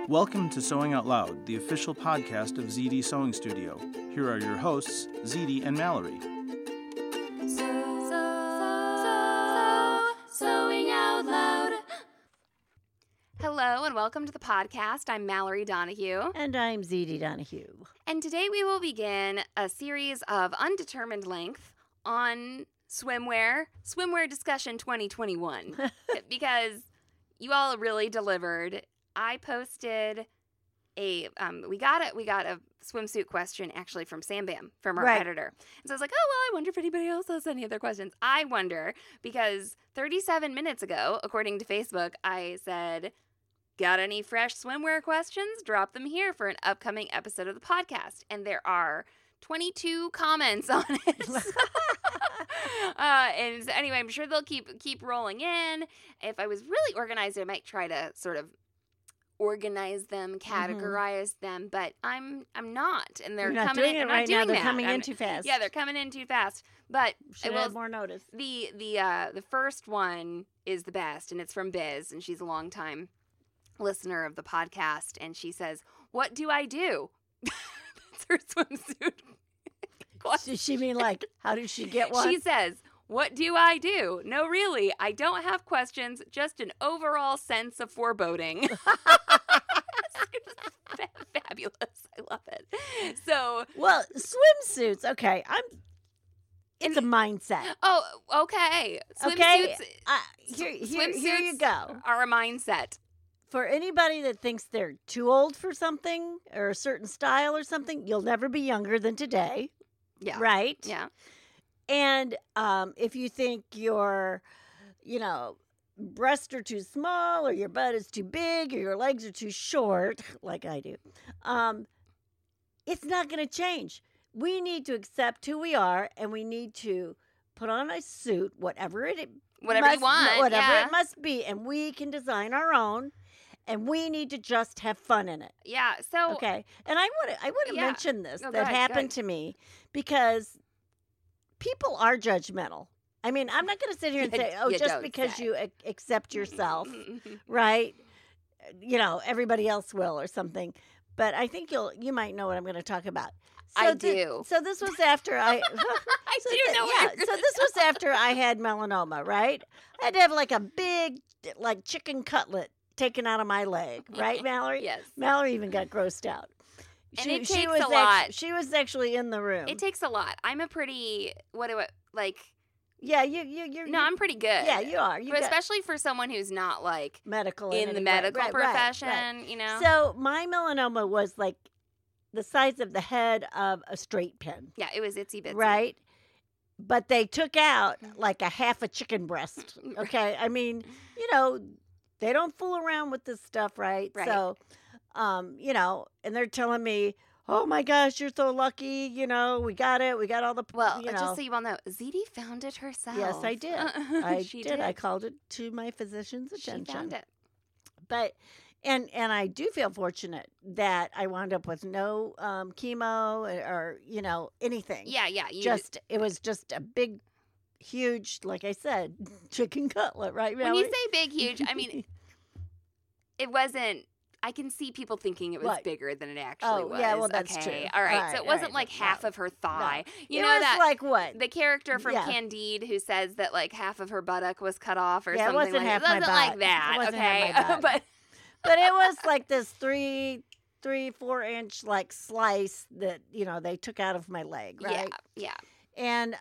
Welcome to Sewing Out Loud, the official podcast of ZD Sewing Studio. Here are your hosts, ZD and Mallory. Sewing Out Loud. Hello and welcome to the podcast. I'm Mallory Donahue. And I'm ZD Donahue. And today we will begin a series of undetermined length on swimwear discussion 2021. Because you all really delivered. I posted we got a swimsuit question actually from Sam Bam, from our editor. And so I was like, oh, well, I wonder if anybody else has any other questions. I wonder because 37 minutes ago, according to Facebook, I said, got any fresh swimwear questions? Drop them here for an upcoming episode of the podcast. And there are 22 comments on it. And so anyway, I'm sure they'll keep rolling in. If I was really organized, I might try to sort of organize them, categorize them, but I'm not, and they're not coming doing in. it right now. They're coming in I'm, too fast. Yeah, they're coming in too fast. But should have more notice. The first one is the best, and it's from Biz, and she's a longtime listener of the podcast, and she says, "What do I do?" That's her swimsuit. Does she mean like, how did she get one? She says, what do I do? No, really, I don't have questions, just an overall sense of foreboding. Fabulous. I love it. So, well, swimsuits, okay. It's a mindset. Oh, okay. Okay. Swimsuits, Here you go. Are a mindset. For anybody that thinks they're too old for something or a certain style or something, you'll never be younger than today. Yeah. Right? Yeah. And if you think your, breasts are too small or your butt is too big or your legs are too short, like I do, it's not going to change. We need to accept who we are, and we need to put on a suit, whatever you want, whatever it must be, and we can design our own. And we need to just have fun in it. Yeah. So okay. And I want to mention this that happened to me because people are judgmental. I mean, I'm not going to sit here and say, "Oh, just because you accept yourself, right? Everybody else will or something." But I think you might know what I'm going to talk about. So I do. So this was after I. I do know. Yeah. So this was after I had melanoma, right? I had to have like a big, like chicken cutlet taken out of my leg, right, Mallory? Yes. Mallory even got grossed out. And it takes a lot. She was actually in the room. It takes a lot. I'm a pretty, Yeah, you're. No, I'm pretty good. Yeah, you are. But especially for someone who's not like medical in the medical profession, right. So my melanoma was like the size of the head of a straight pin. Yeah, it was itsy bitsy. Right. But they took out like a half a chicken breast. Okay, I mean, they don't fool around with this stuff, right? So, and they're telling me, oh my gosh, you're so lucky. We got it. We got all the, just so you all know, ZD found it herself. Yes, I did. I did. I called it to my physician's attention. She found it. But, and I do feel fortunate that I wound up with no chemo or, anything. Yeah. It was just a big, huge, like I said, chicken cutlet, right, Mallory? When you say big, huge, I mean, it wasn't. I can see people thinking it was bigger than it actually was. Yeah, well, that's true. All right, so it wasn't like half of her thigh. No. You it know was that like what? The character from Candide who says that like half of her buttock was cut off or something. It wasn't half my butt. Like that. It wasn't okay, half my butt. But it was like this 3-4 inch like slice that they took out of my leg, right? Yeah. And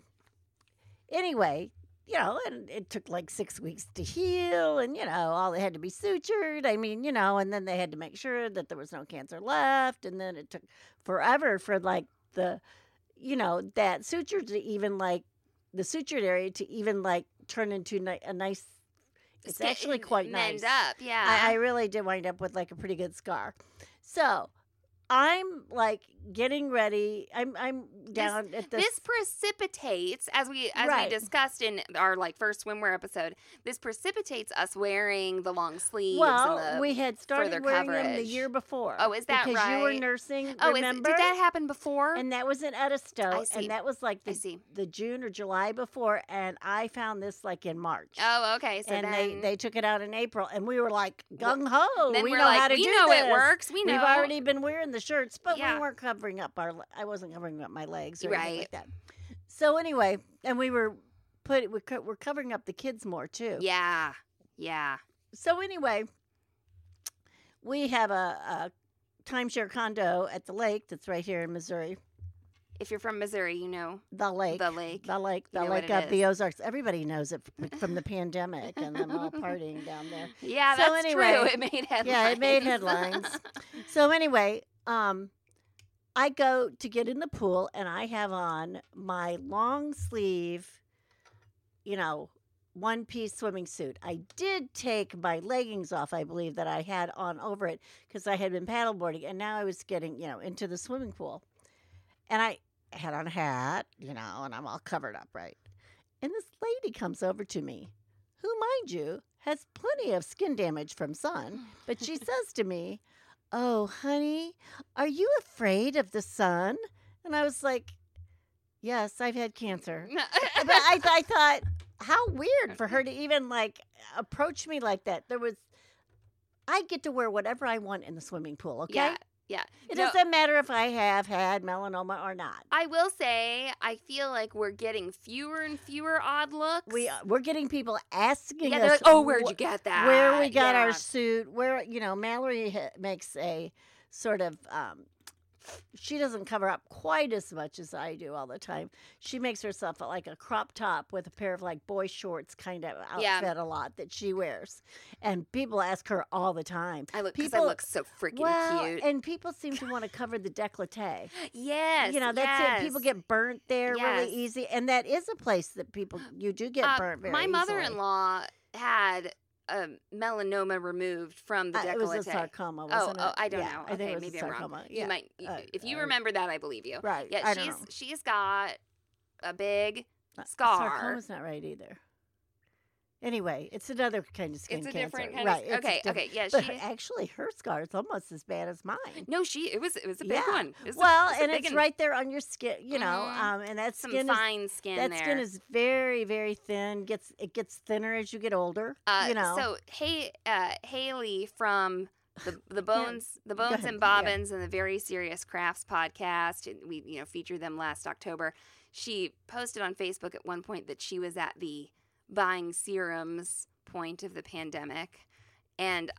anyway, and it took like 6 weeks to heal, and all they had to be sutured. I mean, and then they had to make sure that there was no cancer left, and then it took forever for like the, that suture to even like the sutured area to even like turn into a nice. It's actually quite nice. Mend up, yeah. I really did wind up with like a pretty good scar. So I'm like getting ready. I'm down at This precipitates, as we discussed in our like first swimwear episode. This precipitates us wearing the long sleeves. Well, and the we had started wearing them the year before. Oh, is that because right? you were nursing. Oh, remember? Did that happen before? And that was in Edisto, I see. and that was like the June or July before. And I found this like in March. Oh, okay. So and then they took it out in April, and we were like gung ho. Then we we're know like, how to we do know this. it works. We know. We've already been wearing the shirts, but Yeah. we weren't covering up I wasn't covering up my legs or anything Right. like that. So anyway, and we were we're covering up the kids more too. Yeah. Yeah. So anyway, we have a timeshare condo at the lake that's right here in Missouri. If you're from Missouri, you know The lake. the lake. The lake, You know what it of the is. Ozarks. Everybody knows it from the pandemic and them all partying down there. Yeah, So that's anyway, true. It made headlines. Yeah, it made headlines. So anyway, I go to get in the pool and I have on my long sleeve, one-piece swimming suit. I did take my leggings off, I believe, that I had on over it because I had been paddleboarding and now I was getting, into the swimming pool. And I had on a hat, and I'm all covered up, right? And this lady comes over to me, who, mind you, has plenty of skin damage from sun, but she says to me, "Oh, honey, are you afraid of the sun?" And I was like, "Yes, I've had cancer." But I thought, how weird for her to even approach me like that. I get to wear whatever I want in the swimming pool, okay? Yeah. It No, doesn't matter if I have had melanoma or not. I will say, I feel like we're getting fewer and fewer odd looks. We're getting people asking Yeah, us, they're like, oh, where'd you get that? where we got Yeah. our suit, where, Mallory makes a sort of, she doesn't cover up quite as much as I do all the time. She makes herself like a crop top with a pair of boy shorts kind of outfit a lot that she wears. And people ask her all the time. I look so freaking cute. And people seem to want to cover the décolleté. Yes. That's it. People get burnt there Yes. really easy. And that is a place that you do get burnt very My easily. mother-in-law had melanoma removed from the décolleté. It was a sarcoma, wasn't it? Oh, I don't Yeah, know. I think Okay, it was maybe a I'm wrong. sarcoma. You Yeah. might, if you remember that, I believe you. Right. Yeah, I don't know. she's got a big Sarcoma's scar. not right either. Anyway, it's another kind of skin It's a cancer. different kind right. of. it's a Okay. different- Okay. Yeah. But She. actually, her scar is almost as bad as mine. No, it was a big Yeah. one. It was Well, it was a and big it's one. right there on your skin, Mhm. and that Some skin fine skin that there. skin is very, very thin. It gets thinner as you get older. So Haley from the Bones ahead, and yeah. Bobbins and the Very Serious Crafts podcast, and we featured them last October. She posted on Facebook at one point that she was at the buying serums point of the pandemic, and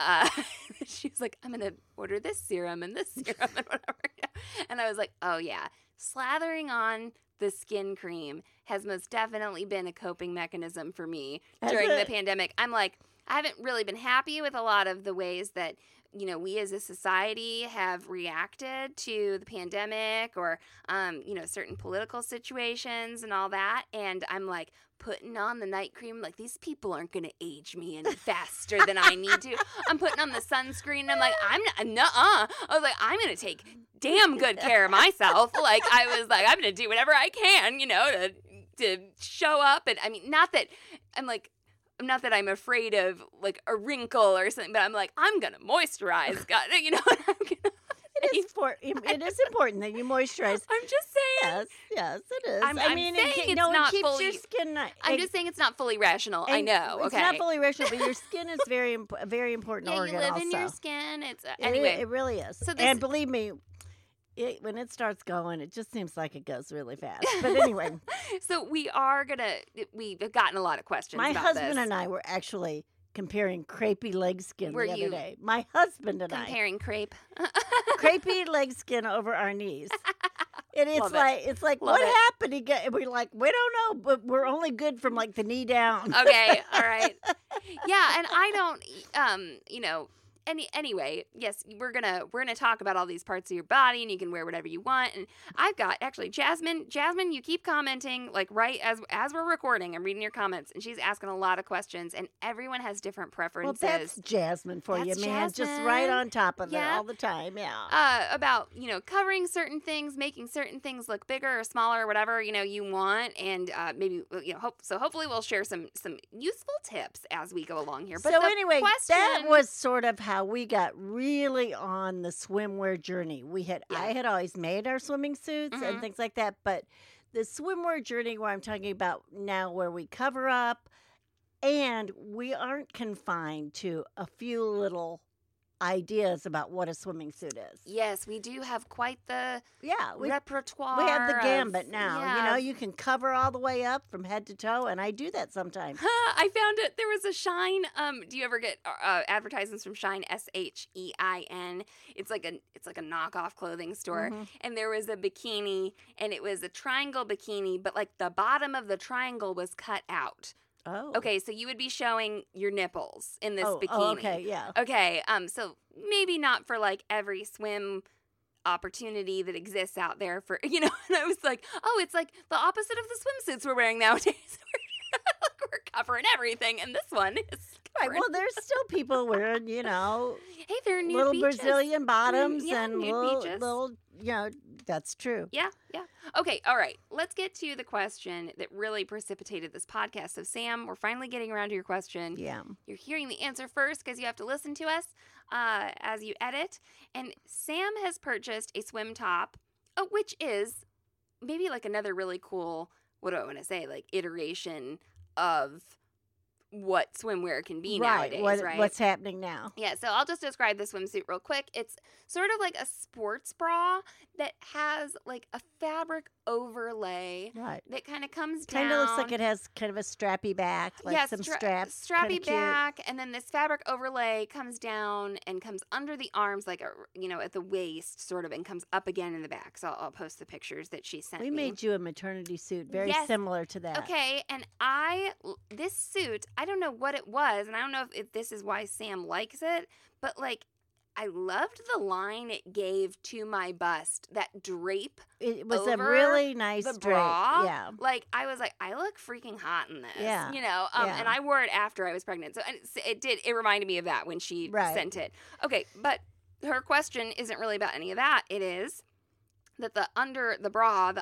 she was like, "I'm gonna order this serum and this serum and whatever." And I was like, "Oh yeah, slathering on the skin cream has most definitely been a coping mechanism for me during the pandemic." I'm like, I haven't really been happy with a lot of the ways that, we as a society have reacted to the pandemic or, certain political situations and all that. And I'm like putting on the night cream. Like, these people aren't going to age me any faster than I need to. I'm putting on the sunscreen. I'm like, I was like, I'm going to take damn good care of myself. Like, I was like, I'm going to do whatever I can, to show up. And I mean, not that I'm afraid of a wrinkle or something, but I'm like, I'm gonna moisturize, God, I'm gonna. It is important that you moisturize. I'm just saying. Yes, it is. I'm saying it's it not keeps fully. your skin. I'm just saying it's not fully rational. I know. It's Okay. not fully rational, but your skin is a very important Yeah, organ. you live also. in your skin. It's anyway. It really is. So and believe me, when it starts going, it just seems like it goes really fast. But anyway, So we've gotten a lot of questions. my about husband this. and I were actually comparing crepey leg skin Were the other you day. My husband and comparing crepe. crepey leg skin over our knees. And Love it. it's like Love what it. happened? We're like, we don't know, but we're only good from the knee down. Okay, all right. Yeah, and I don't, anyway, yes, we're gonna talk about all these parts of your body, and you can wear whatever you want. And I've got actually Jasmine, you keep commenting like right as we're recording. I'm reading your comments, and she's asking a lot of questions, and everyone has different preferences. Well, that's Jasmine for That's you, man. Just Jasmine. right on top of it Yeah. all the time. Yeah. About covering certain things, making certain things look bigger or smaller, or whatever you want, and maybe hopefully we'll share some useful tips as we go along here. But So the anyway, question, that was sort of how we got really on the swimwear journey. I had always made our swimming suits Mhm. and things like that, but the swimwear journey where I'm talking about now, where we cover up and we aren't confined to a few little ideas about what a swimming suit is. yes, we do have quite the Yeah, repertoire. we have the of- gambit now. yeah. You can cover all the way up from head to toe, and I do that sometimes. I found it. There was a Shine. Do you ever get advertisements from Shine? SHEIN. It's like a knockoff clothing store. Mhm. And there was a bikini, and it was a triangle bikini, but like the bottom of the triangle was cut out. Oh, Okay, so you would be showing your nipples in this bikini. Oh, okay, yeah. Okay, so maybe not for like every swim opportunity that exists out there for and I was like, oh, it's like the opposite of the swimsuits we're wearing nowadays. We're covering everything, and this one is Right. covering. Well, there's still people wearing, hey, there are new little beaches. Brazilian bottoms yeah, and nude beaches. little, that's true. Yeah. Okay, all right. Let's get to the question that really precipitated this podcast. So, Sam, we're finally getting around to your question. Yeah. You're hearing the answer first because you have to listen to us as you edit. And Sam has purchased a swim top, which is maybe like another really cool, what do I want to say, like iteration of what swimwear can be nowadays, right? What's happening now? Yeah, so I'll just describe the swimsuit real quick. It's sort of like a sports bra that has like a fabric overlay Right. that kind of comes down. Kind of looks like it has kind of a strappy back, like yeah, some straps. strappy kinda cute. back, and then this fabric overlay comes down and comes under the arms, like at the waist, sort of, and comes up again in the back. So I'll post the pictures that she sent We me. made you a maternity suit very Yes. similar to that. Okay, and this suit, I don't know what it was, and I don't know if this is why Sam likes it, but like, I loved the line it gave to my bust, that drape It was a over really nice the drape. bra. Yeah. Like, I was like, I look freaking hot in this. Yeah. Yeah. And I wore it after I was pregnant. So and it reminded me of that when she Right. sent it. Okay, but her question isn't really about any of that. It is that the under bra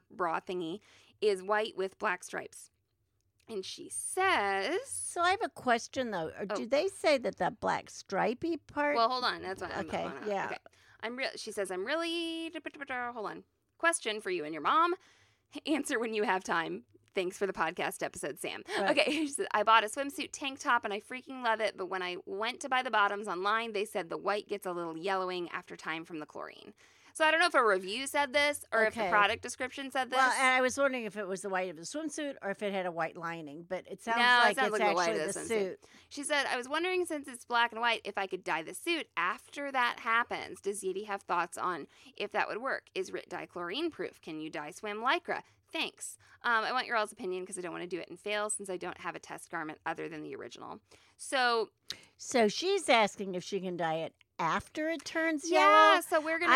thingy is white with black stripes. And she says, So I have a question though. Oh. Do they say that black stripy part? well, hold on. That's what I'm Okay, hold on. yeah. Okay. She says, I'm really, hold on. Question for you and your mom. Answer when you have time. Thanks for the podcast episode, Sam. Right. Okay, she said, I bought a swimsuit tank top and I freaking love it, but when I went to buy the bottoms online, they said the white gets a little yellowing after time from the chlorine. So I don't know if a review said this or if the Okay. product description said this. Well, and I was wondering if it was the white of the swimsuit or if it had a white lining, but it sounds No, it like sounds it's like the white actually of the the swimsuit. suit. She said, I was wondering since it's black and white if I could dye the suit after that happens. Does Ziti have thoughts on if that would work? Is RIT dye chlorine proof? Can you dye swim lycra? Thanks. I want your all's opinion because I don't want to do it and fail since I don't have a test garment other than the original. So she's asking if she can dye it after it turns yeah, yellow. so we're gonna.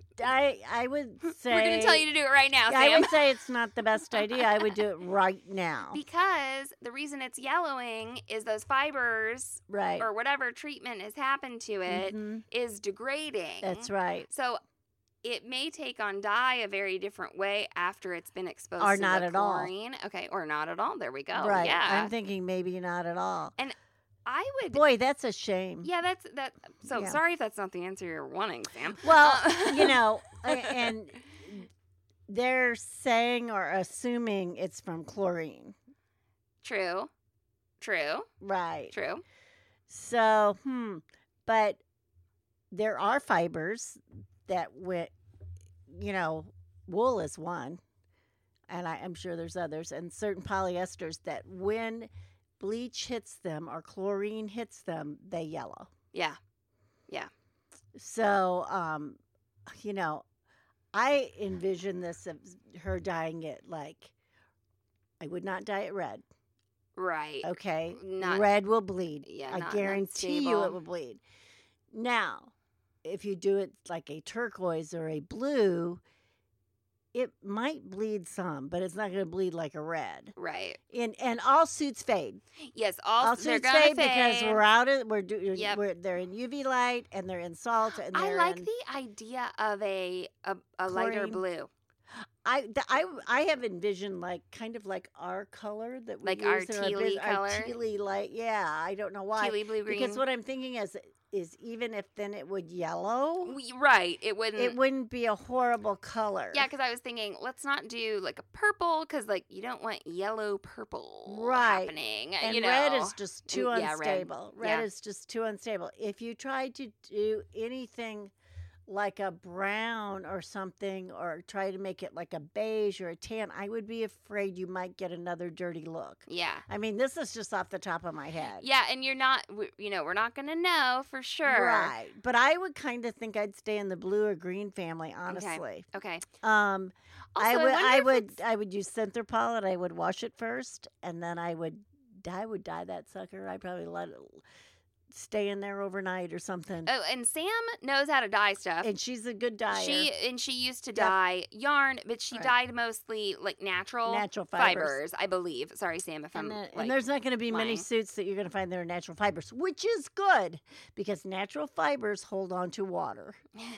I would say We're gonna tell you to do it right now, I Sam. would say it's not the best idea. I would do it right now. Because the reason it's yellowing is those fibers Right. or whatever treatment has happened to it is Mhm. degrading. That's right. So it may take on dye a very different way after it's been exposed Or to not the at all. chlorine. Okay, or not at all. There we go. Right. Yeah. I'm thinking maybe not at all. I would. Boy, that's a shame. Yeah, that's that. So Yeah. sorry if that's not the answer you're wanting, Sam. Well, and they're saying or assuming it's from chlorine. True. Right. True. So, but there are fibers that wool is one, and I'm sure there's others, and certain polyesters that when bleach hits them or chlorine hits them, they yellow. Yeah. So, I envision this of her dyeing it like, I would not dye it red. Right. Okay, Not- red will bleed. Yeah, I not guarantee you stable. it will bleed. Now, if you do it like a turquoise or a blue, it might bleed some, but it's not going to bleed like a red. Right. And all suits fade. Yes, All they're suits gonna fade fade. because we're out of Yep. they're in UV light and they're in salt and I they're like in, the idea of a lighter Chlorine. blue. I have envisioned like kind of like our color that we Like use our in tealy our color? tealy light. Yeah, I don't know why. Tealy blue green. Because what I'm thinking is even if then it would yellow, Right. It wouldn't. it wouldn't be a horrible color. Yeah, because I was thinking, let's not do like a purple, because like you don't want yellow purple Right. happening. And you know. red is just too Yeah, red. unstable. Red Yeah. is just too unstable. If you try to do anything like a brown or something, or try to make it like a beige or a tan, I would be afraid you might get another dirty look. Yeah. I mean, this is just off the top of my head. Yeah, and you're not, we're not going to know for sure. Right. But I would kind of think I'd stay in the blue or green family, honestly. Okay. Um, Also, I wonder if it's- I would use Synthrapol and I would wash it first, and then I would dye that sucker. I'd probably let it stay in there overnight or something. Oh, and Sam knows how to dye stuff. And she's a good dyer. She used to Yep. dye yarn, but she Right. dyed mostly like natural fibers. I believe. Sorry, Sam, if I'm And there's not going to be many lying. suits that you're going to find that are natural fibers, which is good because natural fibers hold on to water,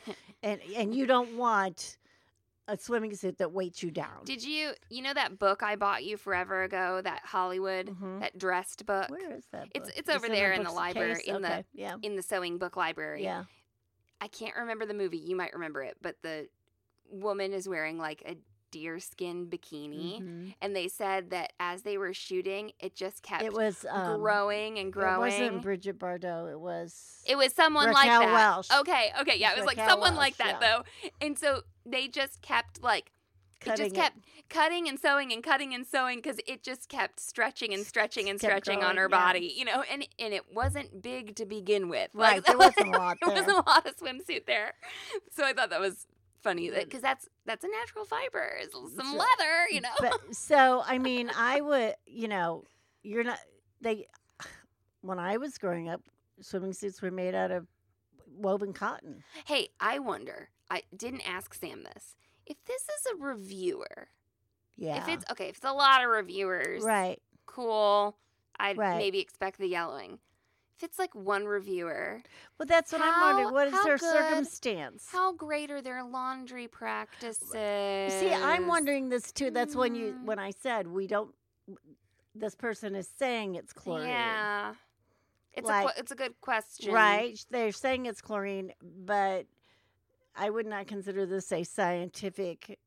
and you don't want a swimming suit that weights you down. Did you know that book I bought you forever ago, that Hollywood, Mhm. that dressed book? Where is that? It's- book? it's over there in the book's library, case? in the- Okay, yeah, In the sewing book library. yeah. I can't remember the movie. You might remember it, but the woman is wearing like a deerskin bikini. Mhm. And they said that as they were shooting, it just kept It was growing and growing. It wasn't Bridget Bardot. It was. It was someone like Raquel that. Welch. Okay, yeah, it was like Raquel someone like Welch, that though. And so they just kept like Cutting it just kept cutting and sewing and cutting and sewing because it just kept stretching and stretching and Kept stretching on growing, her yeah. body, and it wasn't big to begin with. Right, Like, there wasn't a lot there was there. a lot of swimsuit there, so I thought that was funny because that's a natural fiber, it's some So- leather, But so I mean, I would, you're not they. When I was growing up, swimming suits were made out of woven cotton. Hey, I wonder. I didn't ask Sam this. If this is a reviewer, Yeah, if it's a lot of reviewers, right. cool. I'd Right. maybe expect the yelling. If it's like one reviewer, Well, that's what I'm wondering. What is how their good- circumstance? how great are their laundry practices? See, I'm wondering this too. That's when I said we don't. This person is saying it's chlorine. Yeah, it's Like- it's a good question, Right. They're saying it's chlorine, but I would not consider this a scientific,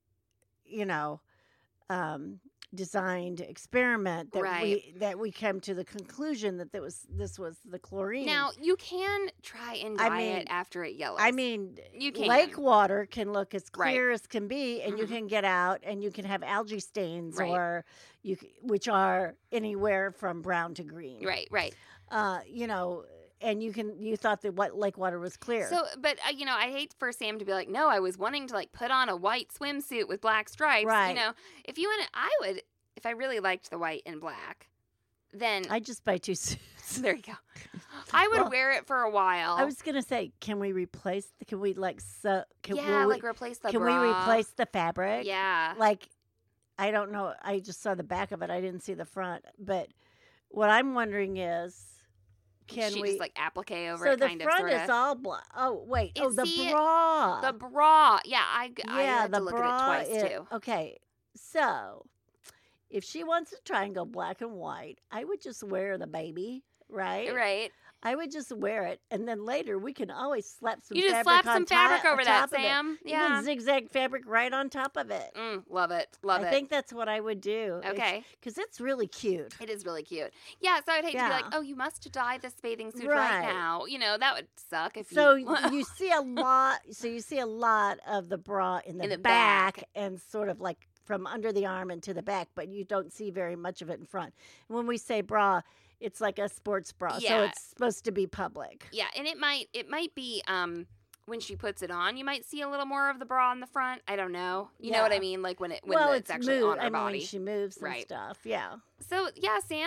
designed experiment that Right. we came to the conclusion that this was the chlorine. Now you can try and I dye mean- it after it yellows. I mean, You can. lake water can look as Right. clear as can be, and you Mhm. can get out and you can have algae stains, Right. or which are anywhere from brown to green. right. And you thought that lake water was clear. So, but I hate for Sam to be like, no, I was wanting to like put on a white swimsuit with black stripes. Right. If you want to, I would, if I really liked the white and black, then I just buy two suits. there you go. I would Well, wear it for a while. I was gonna say, can we replace? Can we like so? Can yeah, we, like replace the can bra. we replace the fabric? Yeah. Like, I don't know. I just saw the back of it. I didn't see the front. But what I'm wondering is, can she we just like applique over So it, the kind of, front sort is all black. Oh wait. Is the he- bra. The bra. Yeah, I yeah, had the to look bra at it twice too. Okay, so if she wants to try and go black and white, I would just wear the baby, right? Right. I would just wear it, and then later we can always slap some. You just fabric slap on some fabric top- over on that, top of it. Sam. You Yeah. can zigzag fabric right on top of it. Love it. Love I it. think that's what I would do. Okay. because it's really cute. It is really cute. Yeah, so I'd hate to be like, Yeah. oh, you must dye this bathing suit Right. right now. That would suck if So you. you see a lot. So you see a lot of the bra in the, In the back, back. and sort of like from under the arm and to the back, but you don't see very much of it in front. When we say bra, it's like a sports bra, so Yeah. it's supposed to be public. Yeah, and it might be when she puts it on, you might see a little more of the bra on the front. I don't know. You know what I Yeah. mean? Like when Well, it's actually move. on her I mean, body. when she moves and Right. stuff. Yeah. So yeah, Sam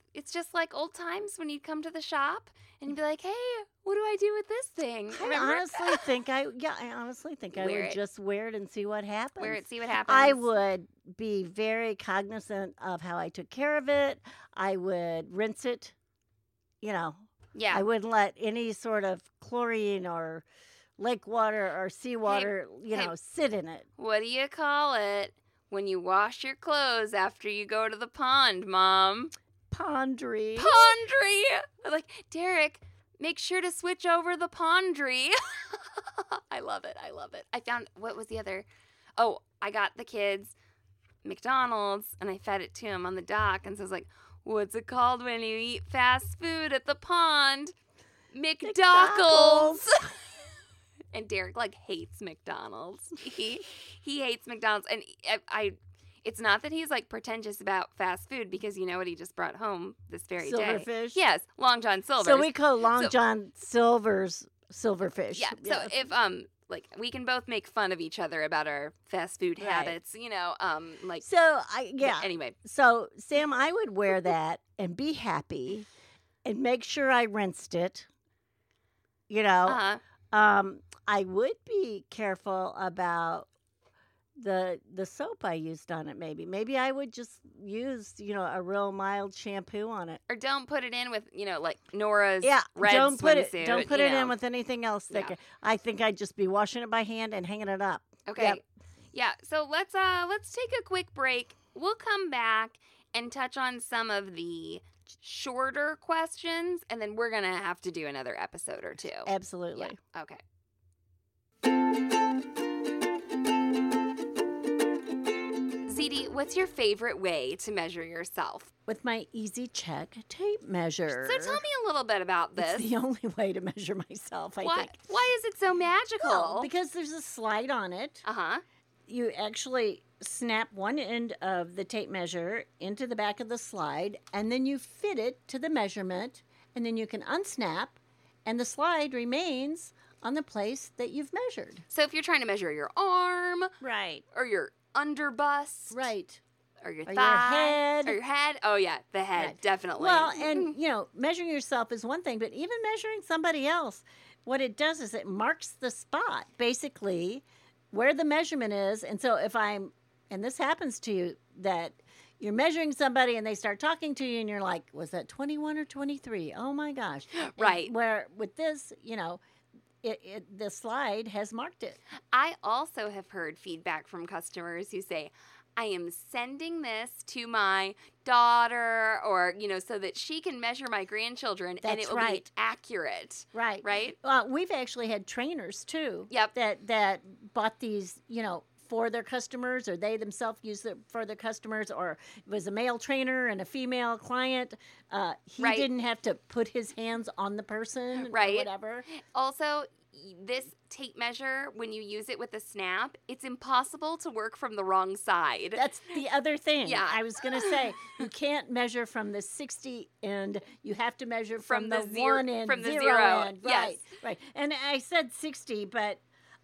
it's just like old times when you'd come to the shop and you'd be like, hey, what do I do with this thing? I honestly think I Wear would it. just wear it and see what happens. Wear it, see what happens. I would be very cognizant of how I took care of it. I would rinse it. Yeah. I wouldn't let any sort of chlorine or lake water or seawater, sit in it. What do you call it when you wash your clothes after you go to the pond, Mom? Pondry. Pondry! Like, Derek, make sure to switch over the pondry. I love it. I found, what was the other? Oh, I got the kids McDonald's, and I fed it to them on the dock, and so I was like, what's it called when you eat fast food at the pond? McDockles. And Derek, hates McDonald's. He hates McDonald's, and it's not that he's pretentious about fast food, because you know what he just brought home this very day? Silverfish? Yes, Long John Silver's. So we call Long John Silver's silverfish. Yeah. So if we can both make fun of each other about our fast food habits, Anyway. So Sam, I would wear that and be happy, and make sure I rinsed it. I would be careful about the soap I used on it. Maybe I would just use a real mild shampoo on it. Or don't put it in with Nora's red don't put swimsuit. Don't put it in with anything else thicker. I think I'd just be washing it by hand and hanging it up. Okay. Yep. Yeah. So let's take a quick break. We'll come back and touch on some of the shorter questions, and then we're gonna have to do another episode or two. Absolutely. Yeah. Okay. ZD, what's your favorite way to measure yourself? With my Easy Check tape measure. So tell me a little bit about this. It's the only way to measure myself, I think. Why is it so magical? Well, because there's a slide on it. Uh-huh. You actually snap one end of the tape measure into the back of the slide, and then you fit it to the measurement, and then you can unsnap, and the slide remains on the place that you've measured. So if you're trying to measure your arm, right, or your underbust, right, or your or thigh, your head. Oh yeah, the head, right. Definitely. Well, and measuring yourself is one thing, but even measuring somebody else, what it does is it marks the spot, basically, where the measurement is. And so and this happens to you, that you're measuring somebody and they start talking to you and you're like, was that 21 or 23? Oh my gosh. Right. And where with this, the slide has marked it. I also have heard feedback from customers who say, I am sending this to my daughter, or, so that she can measure my grandchildren, and it will be accurate. Right. Right? We've actually had trainers, too. Yep. That bought these, for their customers, or they themselves use it for their customers, or it was a male trainer and a female client. He didn't have to put his hands on the person or whatever. Also, this tape measure, when you use it with a snap, it's impossible to work from the wrong side. That's the other thing. Yeah. I was going to say, you can't measure from the 60 end. You have to measure from the one end, from the zero end. Yes. Right. And I said 60, but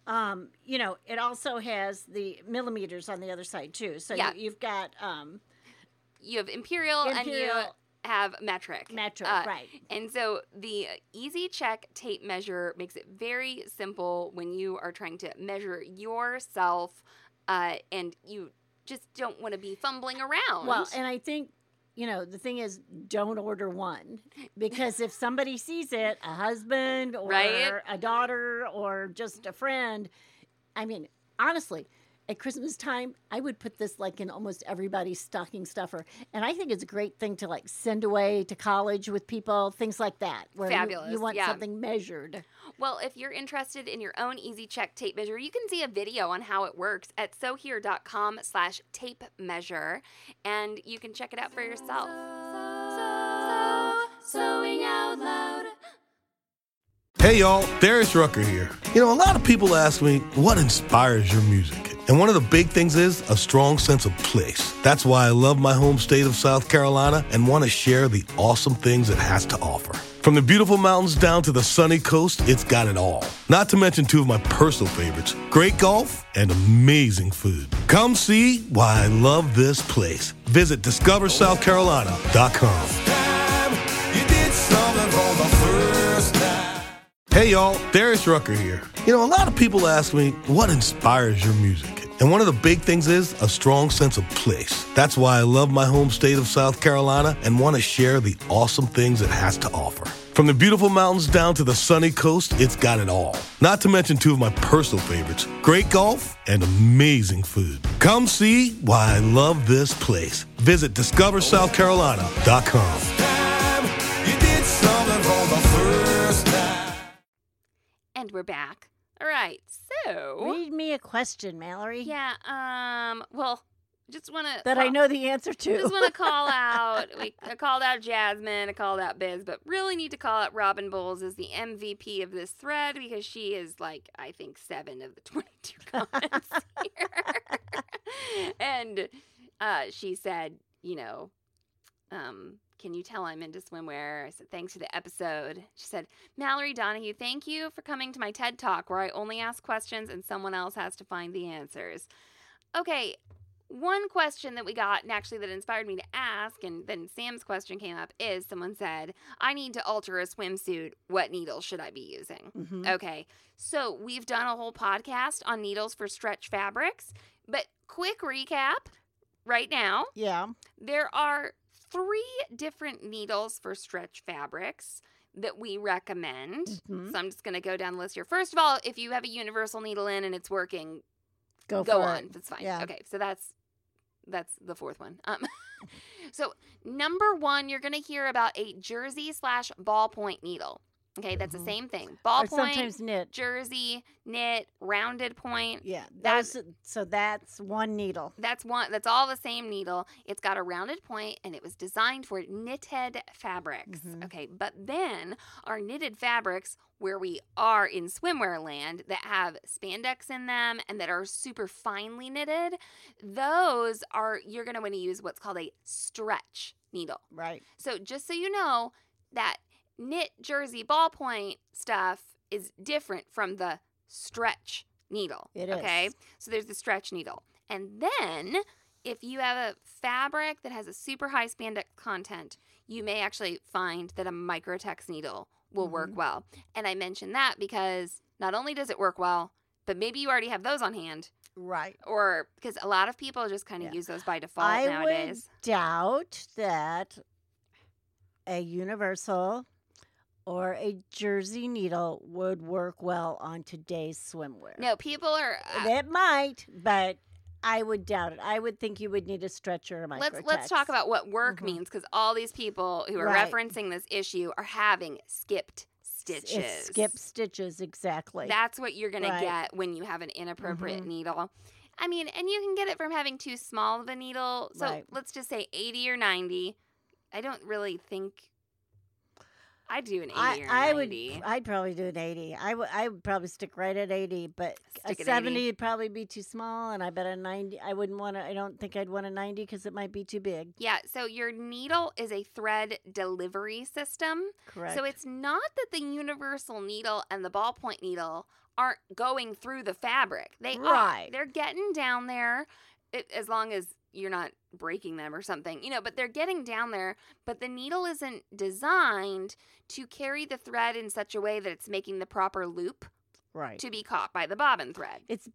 it also has the millimeters on the other side too. So you've got you have imperial, and you have metric. Right. And so the Easy Check tape measure makes it very simple when you are trying to measure yourself, and you just don't want to be fumbling around. Well, and I think, the thing is, don't order one, because if somebody sees it, a husband or a daughter or just a friend, I mean, honestly, at Christmas time, I would put this in almost everybody's stocking stuffer. And I think it's a great thing to send away to college with people, things like that. Where Fabulous. You want something measured. Well, if you're interested in your own Easy Check tape measure, you can see a video on how it works at sewhere.com/tape measure, and you can check it out for yourself. Sewing out loud. Hey y'all, Darius Rucker here. A lot of people ask me, what inspires your music? And one of the big things is a strong sense of place. That's why I love my home state of South Carolina and want to share the awesome things it has to offer. From the beautiful mountains down to the sunny coast, it's got it all. Not to mention two of my personal favorites, great golf and amazing food. Come see why I love this place. Visit discoversouthcarolina.com. for the first time. Hey y'all, Darius Rucker here. A lot of people ask me, what inspires your music? And one of the big things is a strong sense of place. That's why I love my home state of South Carolina and want to share the awesome things it has to offer. From the beautiful mountains down to the sunny coast, it's got it all. Not to mention two of my personal favorites, great golf and amazing food. Come see why I love this place. Visit discoversouthcarolina.com. And we're back. All right, so Read me a question, Mallory. yeah, well, just want to That I know the answer to. Just want to call out. I called out Jasmine. I called out Biz, but really need to call out Robin Bowles as the MVP of this thread because she is like I think 7 of the 22 comments here. And she said, can you tell I'm into swimwear? I said, thanks for the episode. She said, Mallory Donahue, thank you for coming to my TED Talk where I only ask questions and someone else has to find the answers. Okay, one question that we got, and actually that inspired me to ask, and then Sam's question came up, is someone said, I need to alter a swimsuit. What needle should I be using? Mm-hmm. Okay, so we've done a whole podcast on needles for stretch fabrics, but quick recap right now. Yeah. There are 3 different needles for stretch fabrics that we recommend. Mm-hmm. So I'm just going to go down the list here. First of all, if you have a universal needle in and it's working, Go on. it. That's fine. Yeah. Okay, so that's the 4th one. So number 1, you're going to hear about a jersey / ballpoint needle. Okay, that's the same thing. Or Ballpoint, sometimes knit. jersey, knit, rounded point. Yeah. That's- So that's one needle. That's all the same needle. It's got a rounded point and it was designed for knitted fabrics. Mhm. Okay, but then our knitted fabrics where we are in swimwear land that have spandex in them and that are super finely knitted, those are you're going to want to use what's called a stretch needle. Right. So just so you know that knit jersey ballpoint stuff is different from the stretch needle. It okay? is. So there's the stretch needle. And then if you have a fabric that has a super high spandex content, you may actually find that a Microtex needle will work well. And I mention that because not only does it work well, but maybe you already have those on hand. Right. Or because a lot of people just kind of use those by default I nowadays. would doubt that a universal or a jersey needle would work well on today's swimwear. No, people are... It might, but I would doubt it. I would think you would need a stretcher or a Microtex. Let's talk about what work means because all these people who are Right. referencing this issue are having skipped stitches. It's skip stitches, exactly. That's what you're going to Right. get when you have an inappropriate needle. I mean, and you can get it from having too small of a needle. So Right. let's just say 80 or 90. I don't really think I'd do an 80 or 90. I'd probably do an 80. I would probably stick right at 80, but Stick a at 70 80. would probably be too small, and I bet a 90. I don't think I'd want a 90 because it might be too big. Yeah, so your needle is a thread delivery system. Correct. So it's not that the universal needle and the ballpoint needle aren't going through the fabric. They Right. are. They're getting down there as long as you're not breaking them or something, but they're getting down there. But the needle isn't designed to carry the thread in such a way that it's making the proper loop right. to be caught by the bobbin thread. It's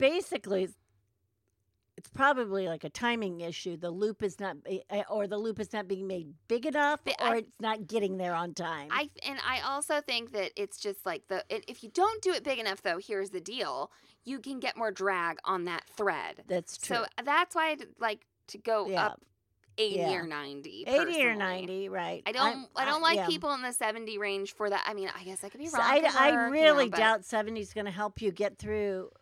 probably like a timing issue. The loop is not, or the loop is not being made big enough, But or it's not getting there on time. I also think that it's just like if you don't do it big enough, though, here's the deal: you can get more drag on that thread. That's true. So that's why I'd like to go Yeah. up 80 Yeah. or 90. 80 or personally. 90, right. I don't like yeah. people in the 70 range for that. I mean, I guess I could be So wrong. 'cause I work, really but doubt 70 is going to help you get through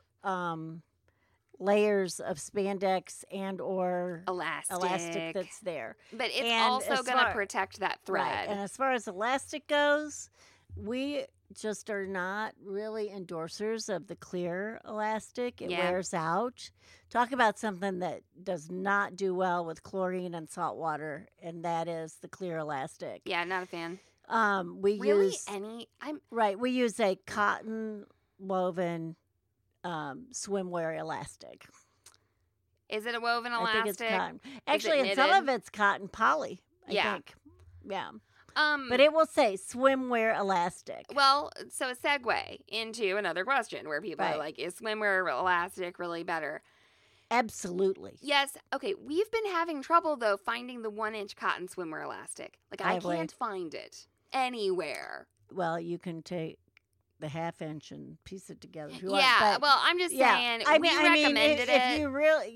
layers of spandex and or elastic that's there. But it's and also as going to far- protect that Right. thread. And as far as elastic goes, we just are not really endorsers of the clear elastic. It Yeah. wears out. Talk about something that does not do well with chlorine and salt water, and that is the clear elastic. Yeah, not a fan. We Really, use we use a cotton woven swimwear elastic. Is it a woven I elastic? think it's cotton. Actually, and some knitted? of it's cotton poly. I Yeah. think. Yeah. But it will say swimwear elastic. Well, so a segue into another question where people are Right. like, is swimwear elastic really better? Absolutely. Yes. Okay. We've been having trouble, though, finding the 1-inch cotton swimwear elastic. Like, I Have we? can't find it anywhere. Well, you can take the 1/2 inch and piece it together if you want. Yeah. But Well, I'm just saying we recommended if you really,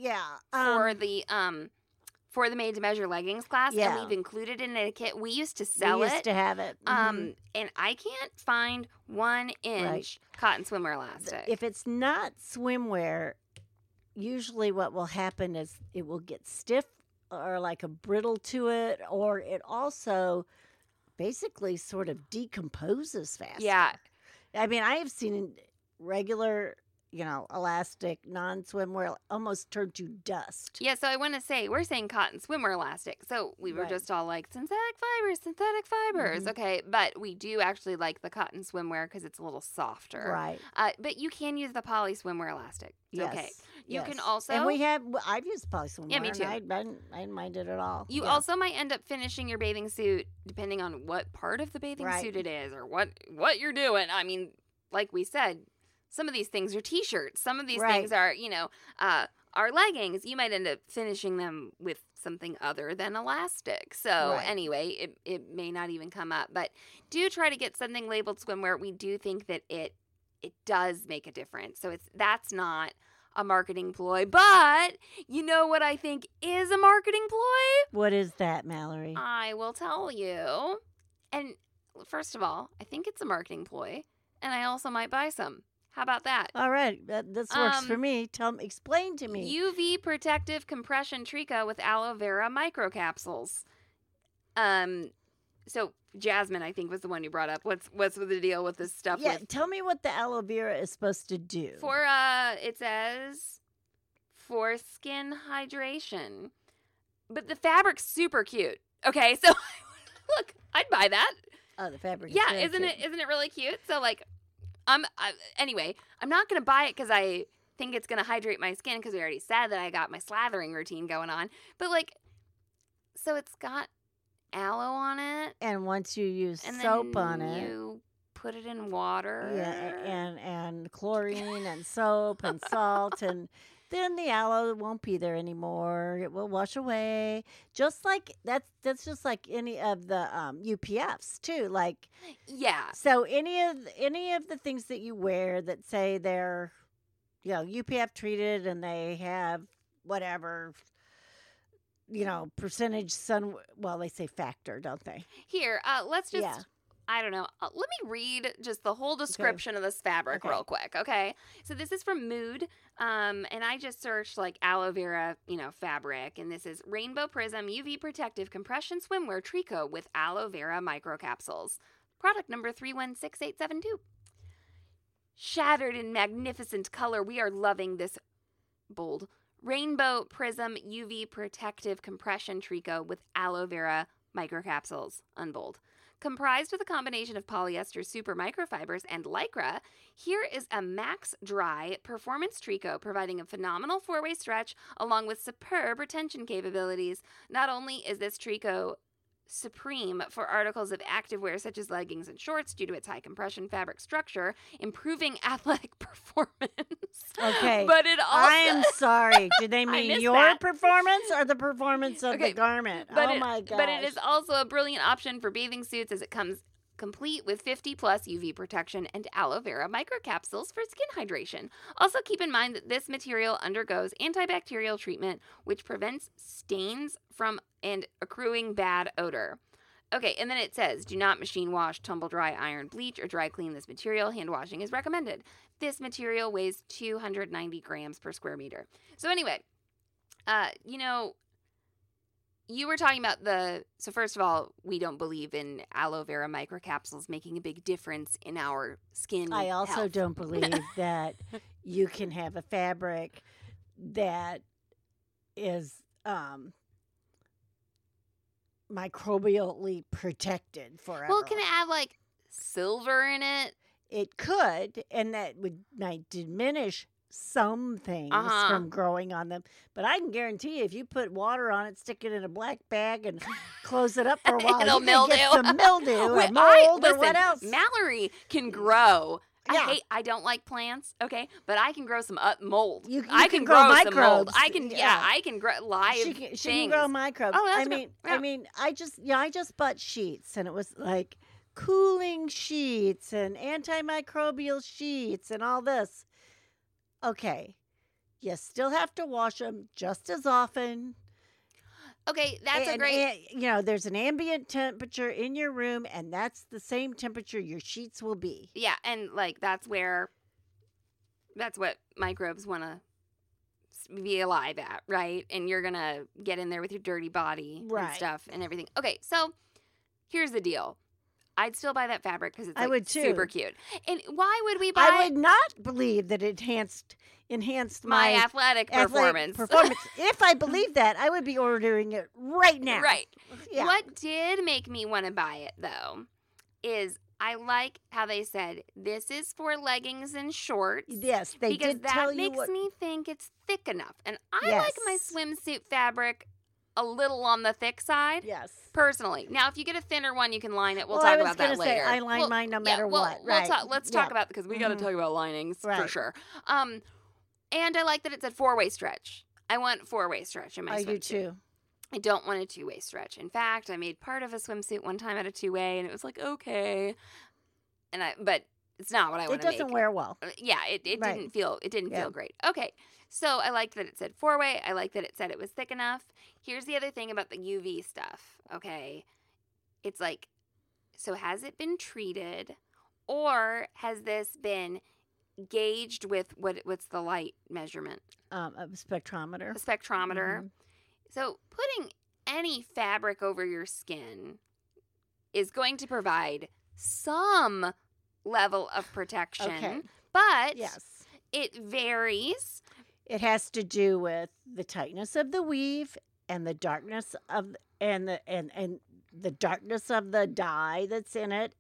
for the made to measure leggings class, Yeah. and we've included it in a kit. We used to we sell used it. to have it. Mhm. And I can't find 1-inch cotton swimwear elastic. If it's not swimwear, usually what will happen is it will get stiff or like a brittle to it, or it also basically sort of decomposes faster. Yeah. I mean, I have seen regular, elastic, non-swimwear almost turn to dust. Yeah, so I want to say, we're saying cotton swimwear elastic. So we were Right. just all like, synthetic fibers. Mhm. Okay, but we do actually like the cotton swimwear because it's a little softer. Right. But you can use the poly swimwear elastic. It's Yes. okay. You can yes. also... And I've used poly swimwear. Yeah, me too. And I didn't mind it at all. You Yeah. also might end up finishing your bathing suit depending on what part of the bathing Right. suit it is or what you're doing. I mean, like we said, some of these things are t-shirts. Some of these Right. things are, are leggings. You might end up finishing them with something other than elastic. So Right. anyway, it may not even come up. But do try to get something labeled swimwear. We do think that it does make a difference. So that's not a marketing ploy. But you know what I think is a marketing ploy? What is that, Mallory? I will tell you. And first of all, I think it's a marketing ploy, and I also might buy some. How about that? All right. This works for me. Explain to me. UV protective compression Trico with aloe vera microcapsules. So Jasmine, I think, was the one you brought up. What's the deal with this stuff? Yeah, tell me what the aloe vera is supposed to do. It says for skin hydration. But the fabric's super cute. Okay, so look, I'd buy that. Oh, the fabric. is Yeah, very isn't cute. it really cute? So like, anyway, I'm not gonna buy it because I think it's gonna hydrate my skin because we already said that I got my slathering routine going on. But like, so it's got aloe on it, And once you use and soap then on it, you put it in water. yeah, and chlorine and soap and salt, and then the aloe won't be there anymore. It will wash away. Just like that's just like any of the UPFs too. Like Yeah. so, any of the things that you wear that say they're UPF treated and they have whatever percentage sun. Well, they say factor, don't they? Here, let's just. Yeah. I don't know. Let me read just the whole description of this fabric Okay. real quick, okay? So this is from Mood, and I just searched like aloe vera, fabric, and this is Rainbow Prism UV Protective Compression Swimwear Trico with aloe vera microcapsules. Product number 316872. Shattered in magnificent color, we are loving this bold Rainbow Prism UV Protective Compression Trico with aloe vera microcapsules, unbold. Comprised with a combination of polyester super microfibers and lycra, here is a max dry performance Trico providing a phenomenal 4-way stretch along with superb retention capabilities. Not only is this Trico supreme for articles of activewear such as leggings and shorts due to its high compression fabric structure, improving athletic performance. Okay. But it also... I am sorry. Did they mean missed your that. performance or the performance of Okay, the garment? But Oh my gosh. But it is also a brilliant option for bathing suits as it comes complete with 50 plus UV protection and aloe vera microcapsules for skin hydration. Also keep in mind that this material undergoes antibacterial treatment which prevents stains from and accruing bad odor. Okay, and then it says, do not machine wash, tumble dry, iron, bleach, or dry clean this material. Hand washing is recommended. This material weighs 290 grams per square meter. So anyway, you were talking about so first of all, we don't believe in aloe vera microcapsules making a big difference in our skin I also health. don't believe that you can have a fabric that is microbially protected forever. Well, can it have like silver in it? It could, and that might diminish some things Uh-huh. from growing on them. But I can guarantee you, if you put water on it, stick it in a black bag, and close it up for a while, It'll you can get mildew. some mildew Wait, or mold or what listen, else. Mallory can grow. Yeah. I don't like plants, okay, but I can grow some mold. You I can can grow some mold. microbes. I can, Yeah. I can grow live She can things. grow microbes. Oh, that's I mean, good. Yeah. I just bought sheets, and it was like cooling sheets and antimicrobial sheets and all this. Okay, you still have to wash them just as often. Okay, that's a And, great. there's an ambient temperature in your room, and that's the same temperature your sheets will be. Yeah, and like that's what microbes want to be alive at, right? And you're gonna get in there with your dirty body and Right. stuff and everything. Okay, so here's the deal. I'd still buy that fabric because it's I like, would too. super cute. And why would we buy I would not believe that it enhanced my athletic performance? If I believed that, I would be ordering it right now. Right. Yeah. What did make me want to buy it though is I like how they said this is for leggings and shorts. Yes, they because did that tell you makes what. me think it's thick enough. And I like my Yes. swimsuit fabric a little on the thick side. Yes. Personally. Now, if you get a thinner one, you can line it. We'll Well, talk I was about that gonna say, later. I line mine no matter what. Right. Let's talk Yeah. about because we got to Mhm. talk about linings for Right. sure. And I like that it's a 4-way stretch. I want 4-way stretch in my I do swimsuit. too. I don't want a 2-way stretch. In fact, I made part of a swimsuit one time at a 2-way, and it was like okay, but it's not what I want It to make. doesn't wear well. Yeah, it Right. didn't feel Yeah. feel great. Okay, so I liked that it said 4-way. I liked that it said it was thick enough. Here's the other thing about the UV stuff. Okay, it's like, so has it been treated, or has this been gauged with what's the light measurement? A spectrometer. A spectrometer. Mhm. So putting any fabric over your skin is going to provide some level of protection, Okay. but Yes. it varies. It has to do with the tightness of the weave and the darkness of and the darkness of the dye that's in it,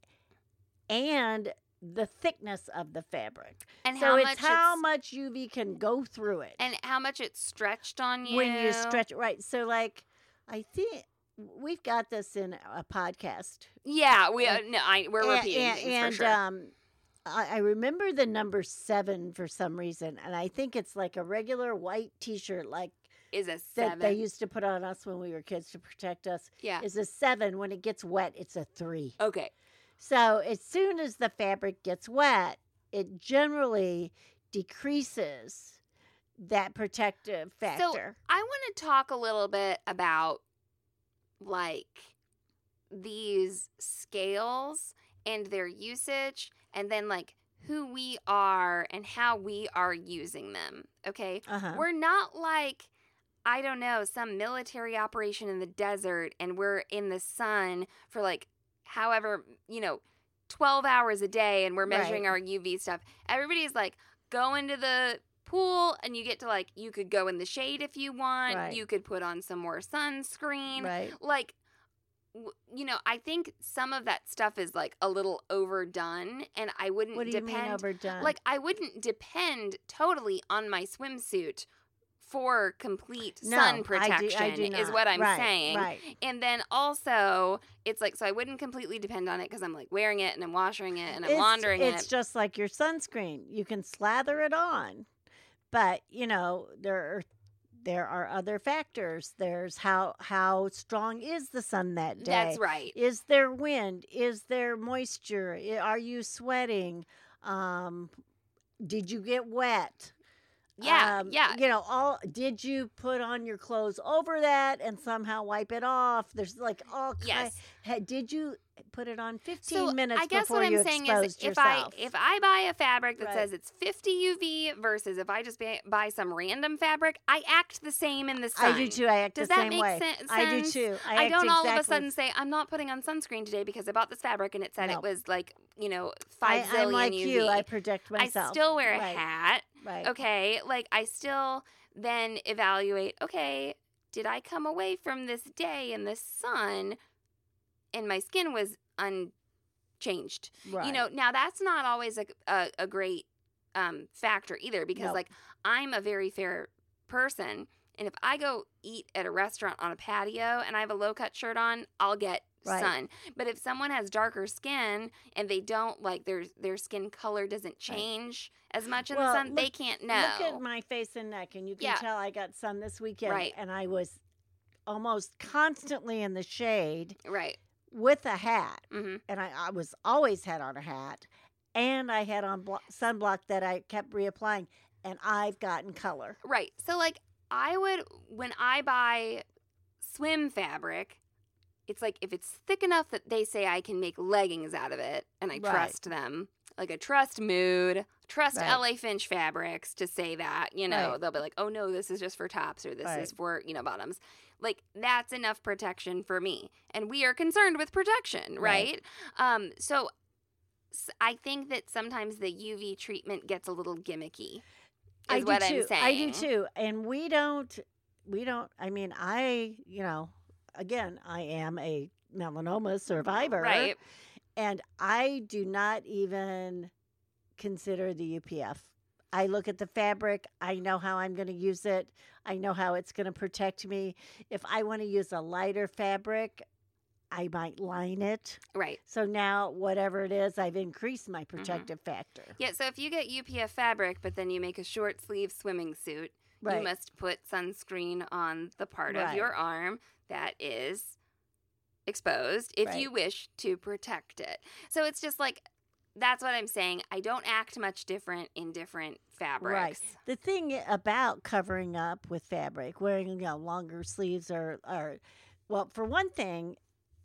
and the thickness of the fabric. And So how it's much how much UV can go through it and how much it's stretched on you when you stretch it. Right. So like, I think we've got this in a podcast. Yeah, we're repeating and, things for sure. I remember the number 7 for some reason, and I think it's like a regular white T-shirt, like Is a that they 7. used to put on us when we were kids to protect us. Yeah. Is a 7. When it gets wet, it's a 3. Okay. So as soon as the fabric gets wet, it generally decreases that protective factor. So I want to talk a little bit about like these scales and their usage, and then like who we are and how we are using them. Okay. Uh-huh. We're not like, I don't know, some military operation in the desert and we're in the sun for like however, 12 hours a day and we're measuring Right. our UV stuff. Everybody's like, go into the pool and you get to like, you could go in the shade if you want. Right. You could put on some more sunscreen. Right. Like, I think some of that stuff is like a little overdone, and I wouldn't What do you depend. mean overdone? Like, I wouldn't depend totally on my swimsuit for complete No, sun protection, I do is not. what I'm Right, saying. Right. And then also, it's like, so I wouldn't completely depend on it because I'm like wearing it and I'm washing it and I'm laundering It's it. just like your sunscreen. You can slather it on, but there are other factors. There's how strong is the sun that day? That's right. Is there wind? Is there moisture? Are you sweating? Did you get wet? Yeah, yeah. Did you put on your clothes over that and somehow wipe it off? There's like all kinds. Yes. Did you put it on 15 So minutes I guess before what you I'm saying is, exposed yourself? if I buy a fabric that Right. says it's 50 UV versus if I just buy some random fabric, I act the same in the sun. I do too. I act Does the that same make way. sense? I do too. I act don't all of a exactly- sudden say I'm not putting on sunscreen today because I bought this fabric and it said No. it was like 5 zillion I'm like UV. you. I protect I myself. still wear a Right. hat. Right. Okay, like I still then evaluate. Okay, did I come away from this day in the sun and my skin was unchanged? Right. Now that's not always a great factor either, because No. like I'm a very fair person, and if I go eat at a restaurant on a patio and I have a low cut shirt on, I'll get Right. sun. But if someone has darker skin and they don't like their skin color doesn't change as much in the Well, sun, they can't know. Look at my face and neck, and you can Yeah. tell I got sun this weekend. Right. And I was almost constantly in the shade Right. with a hat. Mm-hmm. And I was always had on a hat. And I had on sunblock that I kept reapplying. And I've gotten color. Right. So like I would, when I buy swim fabric, it's like if it's thick enough that they say I can make leggings out of it, and I Right. trust them. Like I trust Mood, trust Right. LA Finch Fabrics to say that, you know, Right. they'll be like, oh no, this is just for tops, or this Right. is for, you know, bottoms. Like that's enough protection for me. And we are concerned with protection, right? So I think that sometimes the UV treatment gets a little gimmicky. I Is do what too. I'm saying. I do too. And we don't, I mean, again, I am a melanoma survivor. Right. And I do not even consider the UPF. I look at the fabric. I know how I'm going to use it. I know how it's going to protect me. If I want to use a lighter fabric, I might line it. Right. So now, whatever it is, I've increased my protective factor. Yeah, so if you get UPF fabric, but then you make a short sleeve swimming suit, Right. you must put sunscreen on the part of Right. your arm that is exposed if Right. you wish to protect it. So it's just like, that's what I'm saying. I don't act much different in different fabrics. The thing about covering up with fabric, wearing longer sleeves are well, for one thing,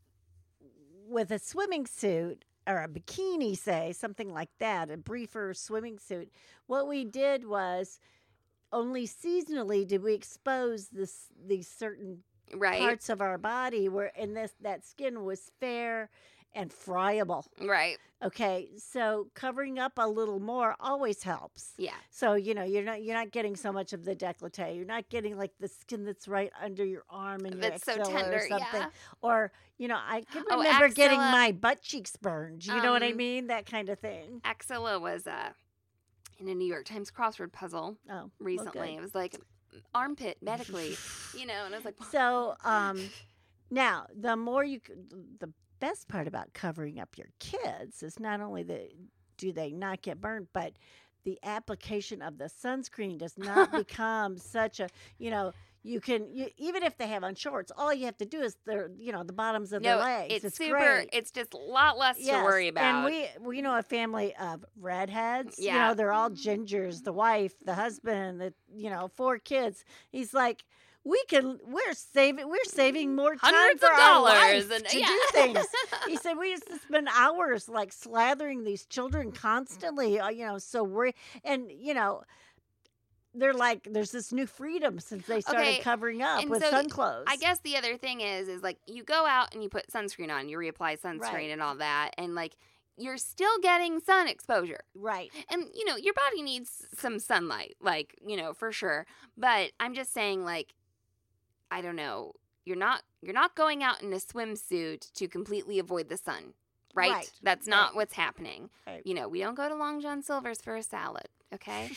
with a swimming suit or a bikini, say something like that, a briefer swimming suit, what we did was only seasonally did we expose these certain Right. parts of our body where that skin was fair and friable. Right. Okay, so covering up a little more always helps. Yeah. So you're not getting so much of the décolleté. You're not getting like the skin that's right under your arm and your That's so axilla tender, or something. yeah. Or I can Oh, remember getting axilla. my butt cheeks burned. You know what I Um, mean? That kind of thing. Axilla was in a New York Times crossword puzzle Oh, well, recently. good. It was like armpit medically, and I was like, So now the more the best part about covering up your kids is not only do they not get burned, but the application of the sunscreen does not become such a you even if they have on shorts, all you have to do is the bottoms of their legs. it's super. Great. It's just a lot less to worry about. And we a family of redheads. Yeah. They're all gingers. The wife, the husband, the 4 kids. He's like, we're saving more time Hundreds for of our dollars life and- to yeah. do things. He said we used to spend hours like slathering these children constantly. So we're they're like, there's this new freedom since they started Okay, covering up and with so sun clothes. I guess the other thing is like you go out and you put sunscreen on, you reapply sunscreen Right. and all that, and like you're still getting sun exposure. Right. And your body needs some sunlight, like, for sure. But I'm just saying, like, I don't know, you're not going out in a swimsuit to completely avoid the sun, right? Right. That's not Right. what's happening. Right. We don't go to Long John Silver's for a salad, okay?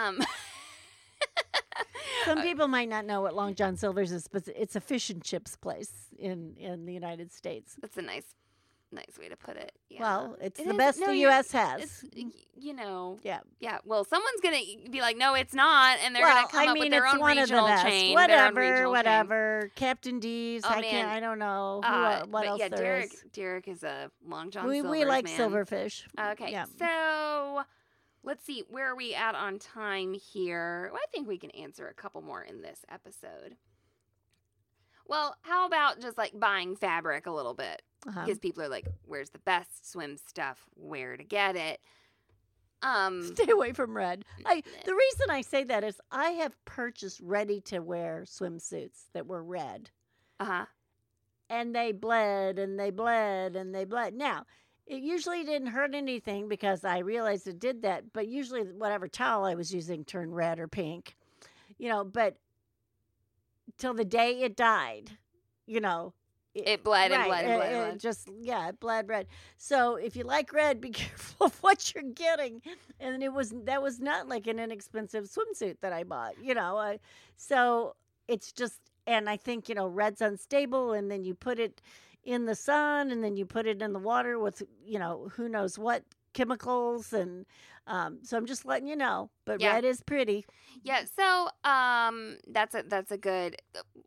Some people might not know what Long John Silver's is, but it's a fish and chips place in the United States. That's a nice way to put it. Yeah. Well, it's It the is- best no, the you're- U.S. has. It's, Yeah. Yeah, well, someone's going to be like, no, it's not, and they're Well, going to come up with their it's own one of the regional best. chain. their own regional chain. Whatever. Captain D's. Oh, I man. can't. I don't know what But else yeah, there is. Derek is a Long John We Silver's like man. silverfish. Okay, Yeah. so let's see, where are we at on time here? Well, I think we can answer a couple more in this episode. Well, how about just like buying fabric a little bit? Uh-huh. Because people are like, where's the best swim stuff? Where to get it? Stay away from red. The reason I say that is I have purchased ready-to-wear swimsuits that were red. Uh-huh. And they bled and they bled and they bled. Now, it usually didn't hurt anything because I realized it did that, but usually whatever towel I was using turned red or pink. But till the day it died, It bled and right, bled and bled and it bled. just it bled red. So if you like red, be careful of what you're getting. And that was not like an inexpensive swimsuit that I bought, so it's just, and I think red's unstable, and then you put it in the sun, and then you put it in the water with who knows what chemicals, and so I'm just letting you know. But Yeah. red is pretty. Yeah, so that's a good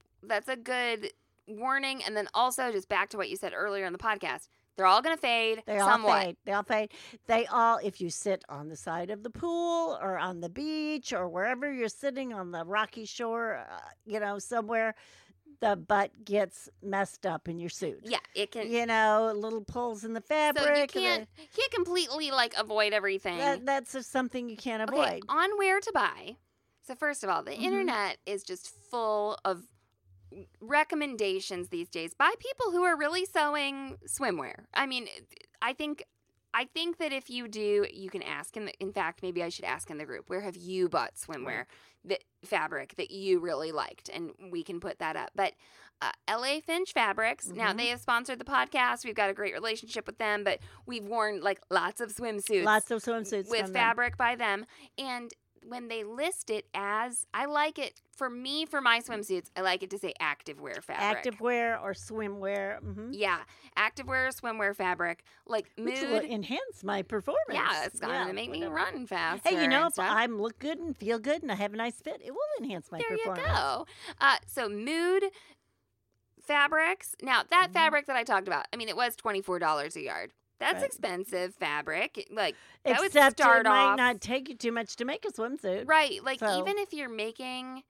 warning. And then also just back to what you said earlier in the podcast, they're all gonna fade They somewhat. all fade. They all fade. They all, if you sit on the side of the pool or on the beach or wherever you're sitting on the rocky shore, somewhere, the butt gets messed up in your suit. Yeah, it can. Little pulls in the So you fabric. can't completely like avoid everything. That's just something you can't Okay, avoid. on where to buy. So first of all, the Mhm. internet is just full of recommendations these days by people who are really sewing swimwear. I mean, I think that if you do, you can ask. In fact, maybe I should ask in the group, where have you bought swimwear, that fabric that you really liked, and we can put that up. But LA Finch Fabrics, now Mhm. they have sponsored the podcast. We've got a great relationship with them, but we've worn like lots of swimsuits Lots of swimsuits with from them. fabric by them. And when they list it as, I like it, for my swimsuits, I like it to say activewear fabric. Activewear or swimwear. Yeah, activewear, swimwear fabric, like Which will mood. enhance my performance. Yeah, it's going to make me whatever. run faster. Hey, and if stuff. I look good and feel good and I have a nice fit, it will enhance my There you performance. go. So mood fabrics. Now, that Mhm. fabric that I talked about, I mean, it was $24 a yard. That's Right. expensive fabric. Like, that would Except start it might off. not take you too much to make a swimsuit. Right. Like, So- even if you're making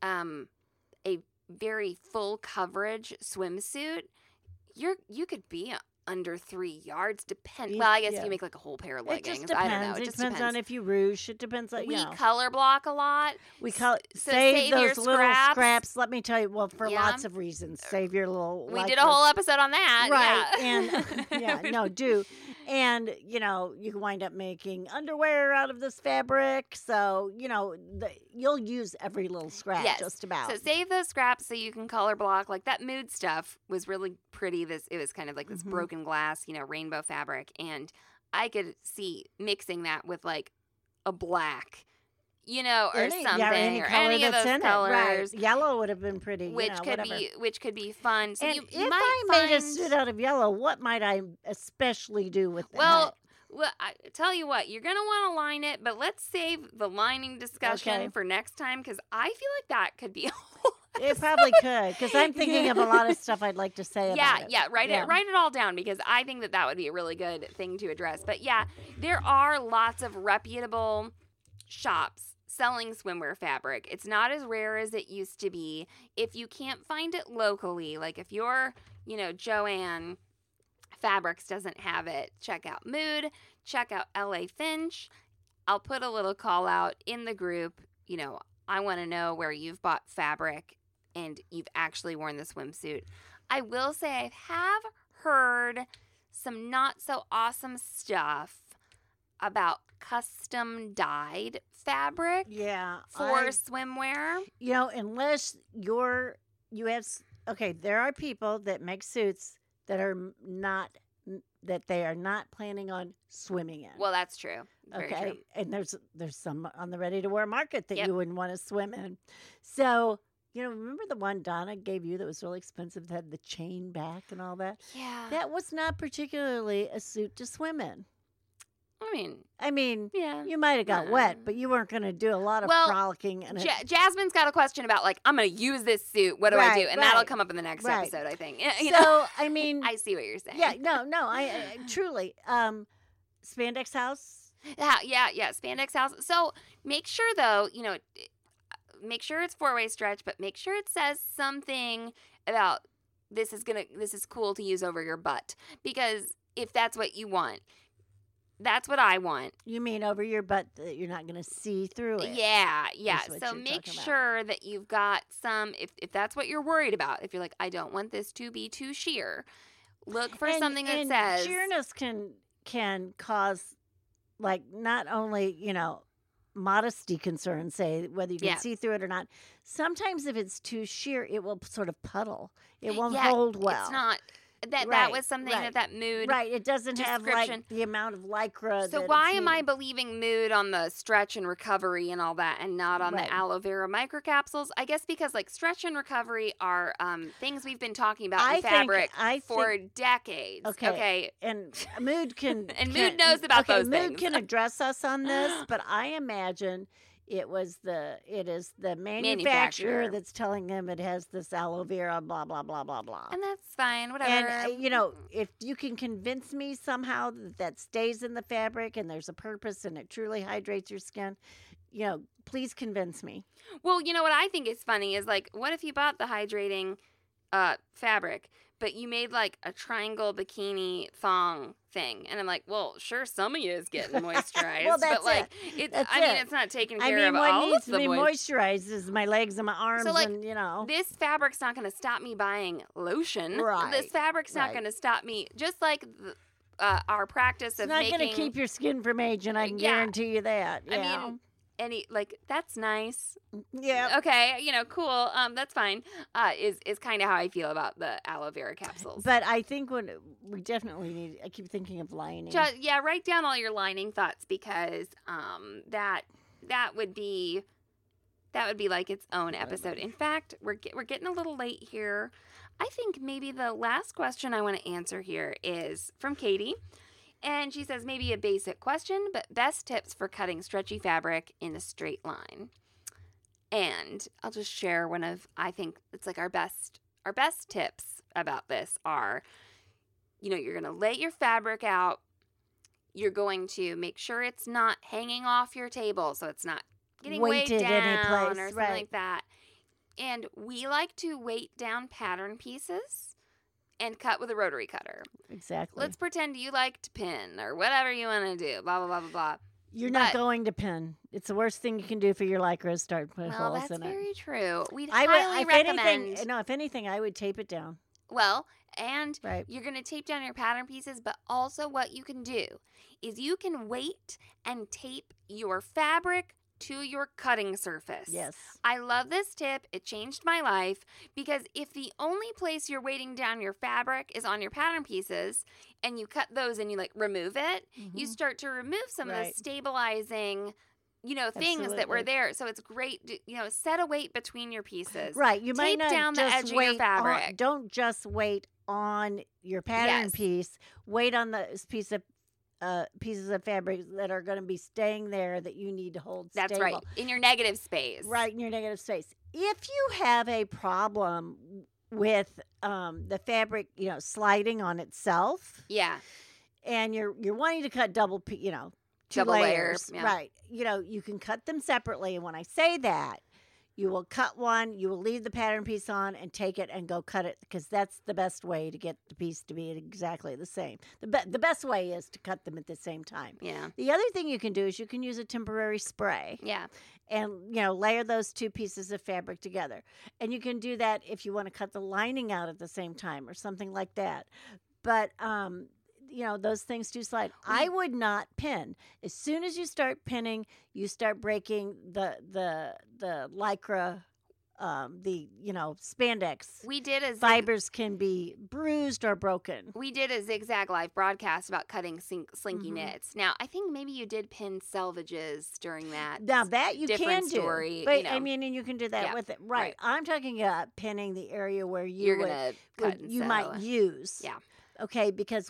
a very full coverage swimsuit, you could be under 3 yards. Well, I guess Yeah. you make like a whole pair of It leggings. just depends. I don't know. It just depends on if you ruche. It depends on, we color block a lot. We call So save your those little scraps. Let me tell you, well, for Yeah. lots of reasons. Save your little. We like did a your- whole episode on that. Right. Yeah. And do. And, you can wind up making underwear out of this fabric. So, you'll use every little scrap Yes. just about. So save those scraps so you can color block. Like that mood stuff was really pretty. It was kind of like this Mhm. broken glass, rainbow fabric. And I could see mixing that with like a black, or something, any or color any of that's those in colors. it. Right. Yellow would have been pretty, Which could whatever. be fun. So And you if might I made a find- suit out of yellow, what might I especially do with that? Well, I tell you what, you're going to want to line it, but let's save the lining discussion Okay. for next time, because I feel like that could be a whole it probably could, because I'm thinking of a lot of stuff I'd like to say about it. Yeah, write it all down, because I think that would be a really good thing to address. But yeah, there are lots of reputable shops selling swimwear fabric. It's not as rare as it used to be. If you can't find it locally, like if you're, Joanne Fabrics doesn't have it, check out Mood, check out LA Finch. I'll put a little call out in the group. I want to know where you've bought fabric and you've actually worn the swimsuit. I will say I have heard some not so awesome stuff about custom dyed fabric Yeah. for swimwear. Unless there are people that make suits that they are not planning on swimming in. Well, that's true. Very okay. true. And there's some on the ready to wear market that Yep. you wouldn't want to swim in. So, remember the one Donna gave you that was really expensive that had the chain back and all that? Yeah. That was not particularly a suit to swim in. I mean, Yeah, yeah. you might have got wet, but you weren't going to do a lot of Well, frolicking. And Jasmine's got a question about, like, I'm going to use this suit. What do I do? Right, And that'll right, come up in the next right. episode, I think. So, I mean, I see what you're saying. yeah, no, I truly, Spandex House. Yeah, Spandex House. So make sure, though, make sure it's 4-way stretch, but make sure it says something about this is cool to use over your butt. Because if that's what you want, that's what I want. You mean over your butt that you're not going to see through it? Yeah. is what So you're make talking about. sure that you've got some, if that's what you're worried about, if you're like, I don't want this to be too sheer, look for something that and says. sheerness can cause, like, not only modesty concerns, say whether you can Yeah. see through it or not. Sometimes if it's too sheer, it will sort of puddle. It won't Yeah, hold well. It's not that Right, was something right. that mood. Right, it doesn't have description. like the amount of lycra. So that why it's am I needed. believing mood on the stretch and recovery and all that and not on Right. the aloe vera microcapsules? I guess because like stretch and recovery are things we've been talking about in fabric for decades. Okay. And mood can And can- Mood knows about okay, those mood things. can address us on this, but I imagine it is the manufacturer that's telling them it has this aloe vera, blah blah blah blah blah. And that's fine, whatever. And if you can convince me somehow that stays in the fabric and there's a purpose and it truly hydrates your skin, please convince me. Well, you know what I think is funny is like, what if you bought the hydrating fabric, but you made like a triangle bikini thong thing? And I'm like, well, sure, some of you is getting moisturized, Well, that's but like, it. I mean, it's not taking care of what all needs of to the be moisture. moisturized is my legs and my arms, like, and This fabric's not going to stop me buying lotion. Right, This fabric's not right. going to stop me. Just like our practice it's of not making. going to keep your skin from aging. I can Yeah. guarantee you that. I mean, that's nice. yeah. Okay, cool. That's fine. Is kind of how I feel about the aloe vera capsules. But I think we definitely need. I keep thinking of lining. Write down all your lining thoughts because that would be like its own episode. In fact, we're getting a little late here. I think maybe the last question I want to answer here is from Katie. And she says, maybe a basic question, but best tips for cutting stretchy fabric in a straight line. And I'll just share I think it's like our best tips about this are, you're going to lay your fabric out. You're going to make sure it's not hanging off your table, so it's not getting weighed Weighted down anyplace, or something right. like that. And we like to weight down pattern pieces and cut with a rotary cutter. Exactly. Let's pretend you like to pin or whatever you want to do, blah, blah, blah, blah, blah. You're not going to pin. It's the worst thing you can do for your lycra is start putting Well, holes that's in it. very true. We'd I highly would, recommend. if anything, I would tape it down. Well, and Right. you're going to tape down your pattern pieces, but also what you can do is you can weight and tape your fabric to your cutting surface. Yes. I love this tip. It changed my life because if the only place you're weighting down your fabric is on your pattern pieces and you cut those and you like remove it, you start to remove some of the Right. stabilizing, things that were Absolutely. there. So it's great to, set a weight between your pieces. Right. You might Tape not down the just edge of your weight fabric. don't just wait on your pattern Yes. piece. Wait on the pieces of fabric that are going to be staying there that you need to hold That's stable. right. In your negative space. Right in your negative space. If you have a problem with the fabric, sliding on itself, Yeah. and you're wanting to cut double, two Double layer, layers, yeah. right? You can cut them separately. And when I say that, you will cut one, you will leave the pattern piece on and take it and go cut it because that's the best way to get the piece to be exactly the same. The best way is to cut them at the same time. Yeah. The other thing you can do is you can use a temporary spray Yeah. and layer those two pieces of fabric together. And you can do that if you want to cut the lining out at the same time or something like that. But those things do slide. I would not pin. As soon as you start pinning, you start breaking the lycra, spandex. We did a Fibers can be bruised or broken. We did a Zigzag Live broadcast about cutting slinky knits. Now, I think maybe you did pin selvages during that. Now that you different can story, do, but you know. I mean, and you can do that Yeah, with it, right. right? I'm talking about pinning the area where You're gonna cut and you sew. might use. Yeah. Okay, because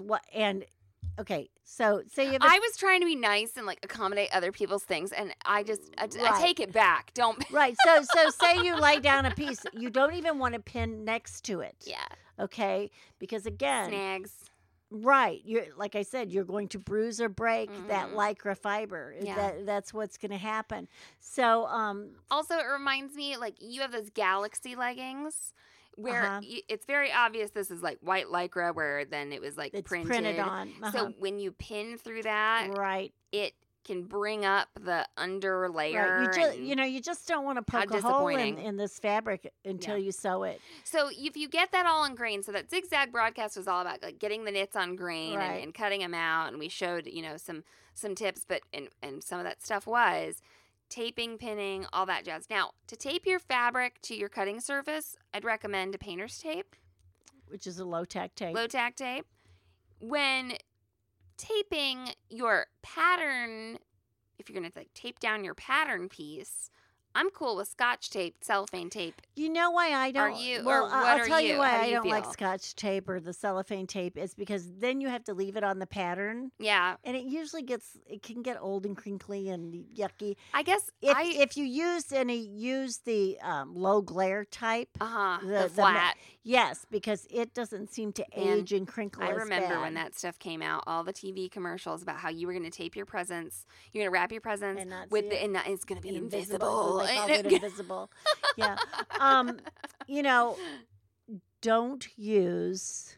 so say you have I was trying to be nice and like accommodate other people's things, and I take it back. Don't. right. So say you lay down a piece, you don't even want to pin next to it. Yeah. Okay, because again, Snags. right, you're like I said, you're going to bruise or break that lycra fiber. Yeah. That's what's going to happen. So Also, it reminds me like you have those Galaxy leggings. Where Uh-huh. it's very obvious this is like white lycra, where then it was like it's printed on. So when you pin through that, right. it can bring up the under layer. Right. and- You just don't want to How poke a hole disappointing. in this fabric until you sew it. So if you get that all on grain, so that Zigzag broadcast was all about like getting the knits on grain Right. and cutting them out, and we showed some tips, but and some of that stuff was taping, pinning, all that jazz. Now, to tape your fabric to your cutting surface, I'd recommend a painter's tape. Which is a low-tack tape. Low-tack tape. When taping your pattern, if you're going to like tape down your pattern piece, I'm cool with Scotch tape, cellophane tape. You know why I don't? Are you? Well, or what I'll are tell you why How do I you don't like feel? Scotch tape or the cellophane tape is because then you have to leave it on the pattern, Yeah, and it can get old and crinkly and yucky. I guess If you use the low glare type, the the flat. yes, because it doesn't seem to Man, age and crinkle. I as remember bad. when that stuff came out, all the TV commercials about how you were going to tape your presents, you're going to wrap your presents And not with see the, it. and not- it's going to be And invisible. They called it invisible. Yeah. You know, don't use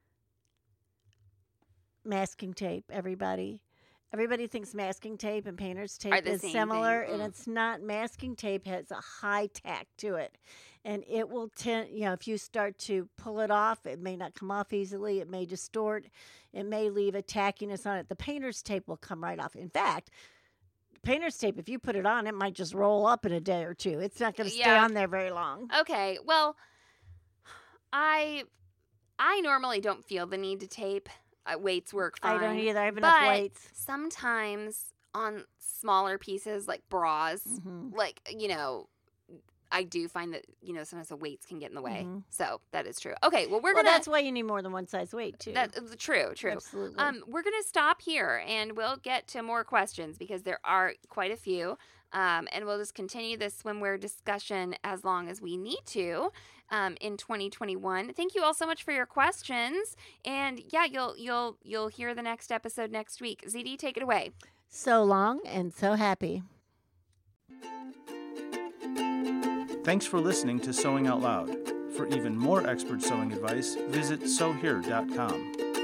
masking tape, everybody. Everybody thinks masking tape and painter's Are tape the is same similar, thing. and it's not. Masking tape has a high tack to it, and it will tend, if you start to pull it off, it may not come off easily. It may distort. It may leave a tackiness on it. The painter's tape will come right off. In fact, painter's tape, if you put it on, it might just roll up in a day or two. It's not going to stay Yeah. on there very long. Okay, well, I normally don't feel the need to tape. Weights work fine. I don't either. I have enough but weights. sometimes on smaller pieces like bras, Mhm. like, I do find that, sometimes the weights can get in the way. Mhm. So that is true. Okay, well, we're Well, going to... that's why you need more than one size weight, too. True. Absolutely. We're going to stop here, and we'll get to more questions because there are quite a few. And we'll just continue this swimwear discussion as long as we need to in 2021. Thank you all so much for your questions. And yeah, you'll hear the next episode next week. ZD, take it away. So long and so happy. Thanks for listening to Sewing Out Loud. For even more expert sewing advice, visit sewhere.com.